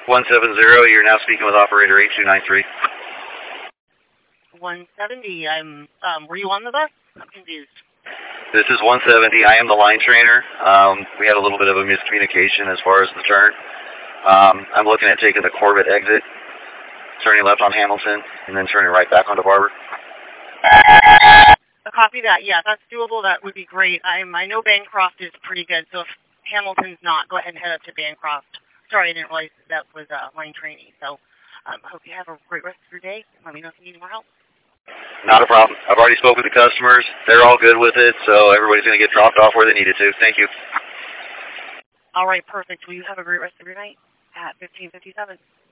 170, you're now speaking with operator 8293. 170, were you on the bus? I'm confused. This is 170. I am the line trainer. We had a little bit of a miscommunication as far as the turn. I'm looking at taking the Corbett exit, turning left on Hamilton, and then turning right back onto Barber. Copy that. Yeah, that's doable. That would be great. I know Bancroft is pretty good, so if Hamilton's not, go ahead and head up to Bancroft. Sorry, I didn't realize that was line training. So I hope you have a great rest of your day. Let me know if you need more help. Not a problem. I've already spoken with the customers. They're all good with it, so everybody's going to get dropped off where they needed to. Thank you. All right, perfect. Well, you have a great rest of your night at 1557.